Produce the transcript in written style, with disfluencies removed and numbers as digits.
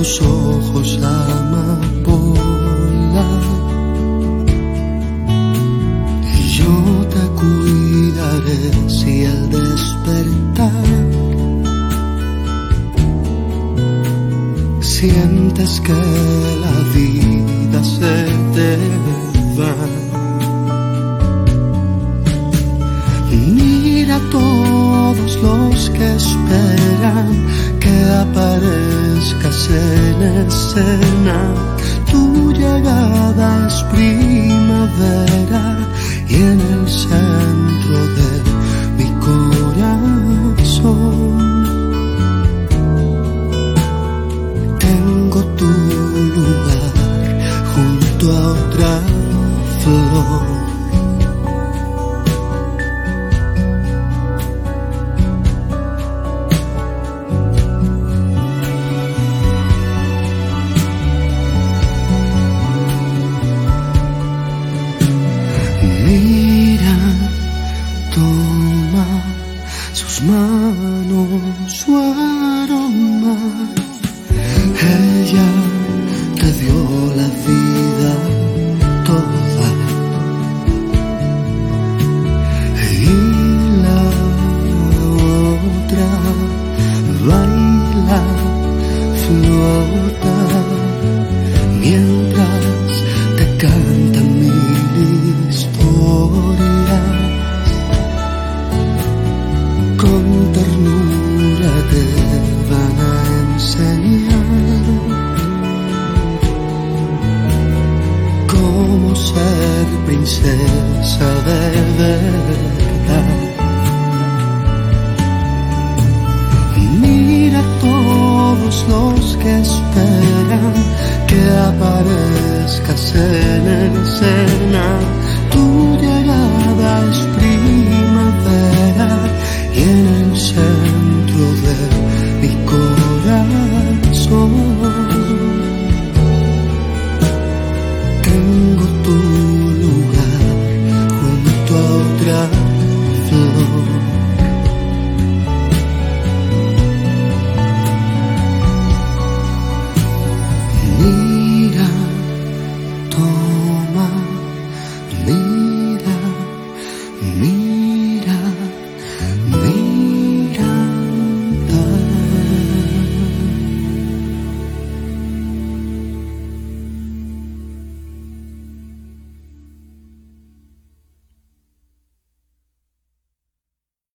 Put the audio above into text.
tus ojos amapola, y yo te cuidaré si al despertar sientes que la vida se te va. Mira a todos los que esperan que aparezcas en escena. Tu llegada es primavera y en el centro de mi corazón tengo tu lugar junto a otra flor. Mira, toma sus manos, su aroma. Ella te dio la vida toda y la otra baila, flota mientras te canta mil historias. Con ternura te van a enseñar cómo ser princesa de verdad. Mira a todos los que esperan que aparezcas en escena. Tu llegada es primavera